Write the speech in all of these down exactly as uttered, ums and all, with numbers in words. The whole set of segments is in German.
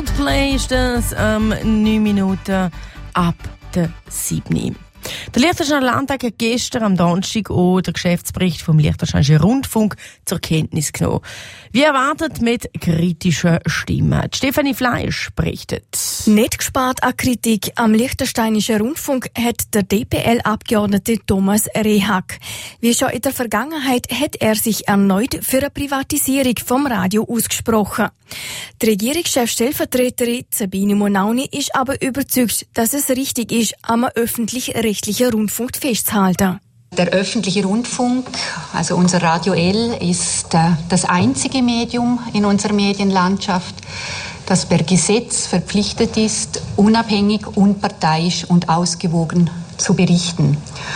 Coldplay ist das ähm, neun Minuten ab der sieben. Der Liechtensteiner Landtag hat gestern am Donnerstag auch den Geschäftsbericht vom Liechtensteinischen Rundfunk zur Kenntnis genommen. Wie erwartet mit kritischen Stimmen. Stefanie Fleisch berichtet. Nicht gespart an Kritik am Liechtensteinischen Rundfunk hat der D P L-Abgeordnete Thomas Rehag. Wie schon in der Vergangenheit hat er sich erneut für eine Privatisierung vom Radio ausgesprochen. Die Regierungschef-Stellvertreterin Sabine Monauni ist aber überzeugt, dass es richtig ist, am öffentlich-rechtlichen Rundfunk festzuhalten. Der öffentliche Rundfunk, also unser Radio L, ist äh, das einzige Medium in unserer Medienlandschaft, das per Gesetz verpflichtet ist, unabhängig, unparteiisch und ausgewogen zu berichten.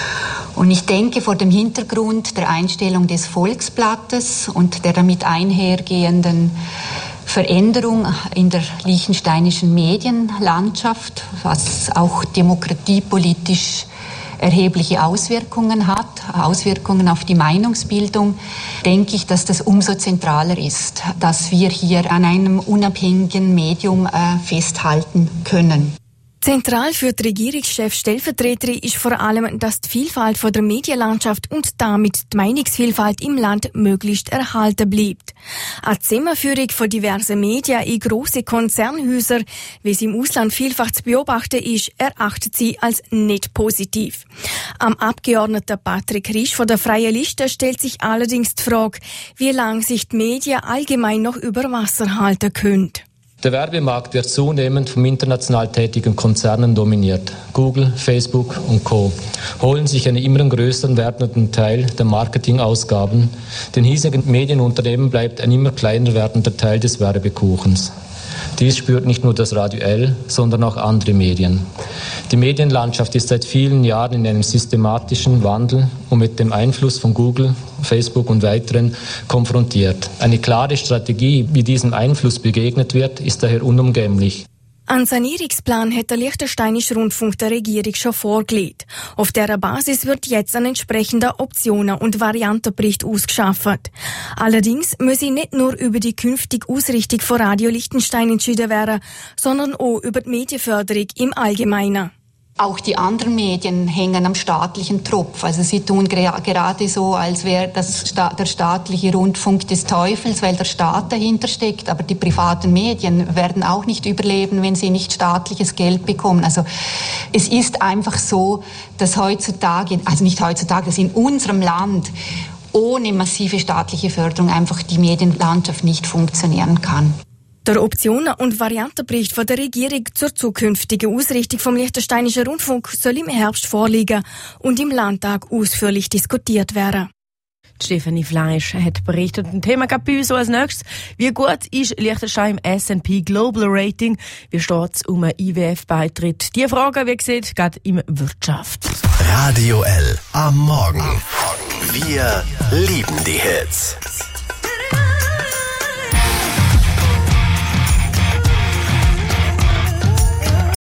Und ich denke, vor dem Hintergrund der Einstellung des Volksblattes und der damit einhergehenden Veränderung in der liechtensteinischen Medienlandschaft, was auch demokratiepolitisch erhebliche Auswirkungen hat, Auswirkungen auf die Meinungsbildung, denke ich, dass das umso zentraler ist, dass wir hier an einem unabhängigen Medium äh, festhalten können. Zentral für die Regierungschef-Stellvertreterin ist vor allem, dass die Vielfalt von der Medienlandschaft und damit die Meinungsvielfalt im Land möglichst erhalten bleibt. Eine Zusammenführung von diversen Medien in grosse Konzernhäuser, wie es im Ausland vielfach zu beobachten ist, erachtet sie als nicht positiv. Am Abgeordneten Patrick Risch von der Freien Liste stellt sich allerdings die Frage, wie lange sich die Medien allgemein noch über Wasser halten können. Der Werbemarkt wird zunehmend von international tätigen Konzernen dominiert. Google, Facebook und Co. holen sich einen immer größer werdenden Teil der Marketingausgaben. Den hiesigen Medienunternehmen bleibt ein immer kleiner werdender Teil des Werbekuchens. Dies spürt nicht nur das Radio L, sondern auch andere Medien. Die Medienlandschaft ist seit vielen Jahren in einem systematischen Wandel und mit dem Einfluss von Google, Facebook und weiteren konfrontiert. Eine klare Strategie, wie diesem Einfluss begegnet wird, ist daher unumgänglich. Ein Sanierungsplan hat der Liechtensteinische Rundfunk der Regierung schon vorgelegt. Auf dieser Basis wird jetzt ein entsprechender Optionen- und Variantenbericht ausgeschafft. Allerdings müsse nicht nur über die künftige Ausrichtung von Radio Liechtenstein entschieden werden, sondern auch über die Medienförderung im Allgemeinen. Auch die anderen Medien hängen am staatlichen Tropf. Also sie tun gerade so, als wäre das Sta- der staatliche Rundfunk des Teufels, weil der Staat dahinter steckt. Aber die privaten Medien werden auch nicht überleben, wenn sie nicht staatliches Geld bekommen. Also es ist einfach so, dass heutzutage, also nicht heutzutage, dass in unserem Land ohne massive staatliche Förderung einfach die Medienlandschaft nicht funktionieren kann. Der Optionen- und Variantenbericht von der Regierung zur zukünftigen Ausrichtung vom Liechtensteinischen Rundfunk soll im Herbst vorliegen und im Landtag ausführlich diskutiert werden. Stefanie Fleisch hat berichtet. Ein Thema gab bei uns so als nächstes. Wie gut ist Liechtenstein im S and P Global Rating? Wie steht es um einen I W F-Beitritt? Diese Frage, wie gesagt, geht in Wirtschaft. Radio L am Morgen. Wir lieben die Hits.